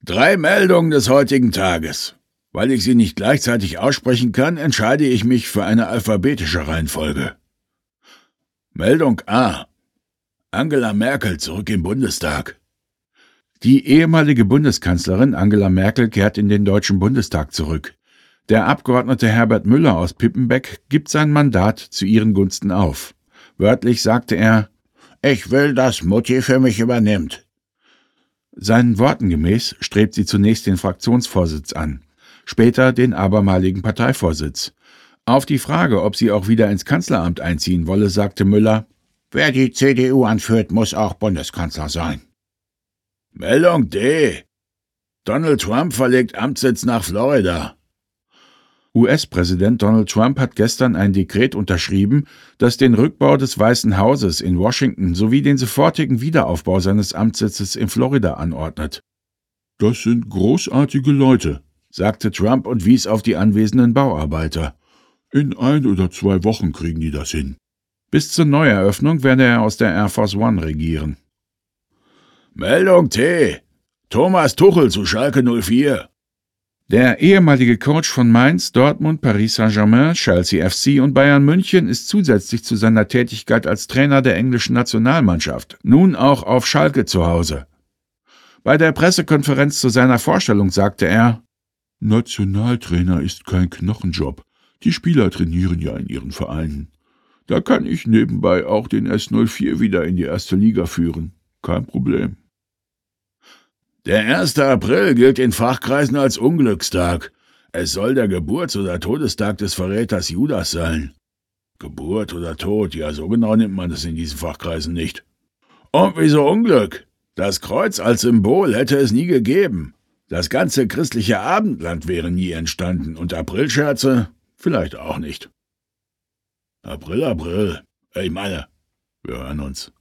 3 Meldungen des heutigen Tages. Weil ich sie nicht gleichzeitig aussprechen kann, entscheide ich mich für eine alphabetische Reihenfolge. Meldung A. Angela Merkel zurück im Bundestag. Die ehemalige Bundeskanzlerin Angela Merkel kehrt in den Deutschen Bundestag zurück. Der Abgeordnete Herbert Müller aus Pippenbeck gibt sein Mandat zu ihren Gunsten auf. Wörtlich sagte er: »Ich will, dass Mutti für mich übernimmt.« Seinen Worten gemäß strebt sie zunächst den Fraktionsvorsitz an, später den abermaligen Parteivorsitz. Auf die Frage, ob sie auch wieder ins Kanzleramt einziehen wolle, sagte Müller: »Wer die CDU anführt, muss auch Bundeskanzler sein.« Meldung D. Donald Trump verlegt Amtssitz nach Florida. US-Präsident Donald Trump hat gestern ein Dekret unterschrieben, das den Rückbau des Weißen Hauses in Washington sowie den sofortigen Wiederaufbau seines Amtssitzes in Florida anordnet. »Das sind großartige Leute«, sagte Trump und wies auf die anwesenden Bauarbeiter. »In 1 oder 2 Wochen kriegen die das hin.« Bis zur Neueröffnung werde er aus der Air Force One regieren. Meldung T. Thomas Tuchel zu Schalke 04. Der ehemalige Coach von Mainz, Dortmund, Paris Saint-Germain, Chelsea FC und Bayern München ist zusätzlich zu seiner Tätigkeit als Trainer der englischen Nationalmannschaft nun auch auf Schalke zu Hause. Bei der Pressekonferenz zu seiner Vorstellung sagte er: »Nationaltrainer ist kein Knochenjob. Die Spieler trainieren ja in ihren Vereinen. Da kann ich nebenbei auch den S04 wieder in die erste Liga führen. Kein Problem.« Der 1. April gilt in Fachkreisen als Unglückstag. Es soll der Geburts- oder Todestag des Verräters Judas sein. Geburt oder Tod, ja, so genau nimmt man es in diesen Fachkreisen nicht. Und wieso Unglück? Das Kreuz als Symbol hätte es nie gegeben. Das ganze christliche Abendland wäre nie entstanden und Aprilscherze vielleicht auch nicht. April. Ich meine, wir hören uns.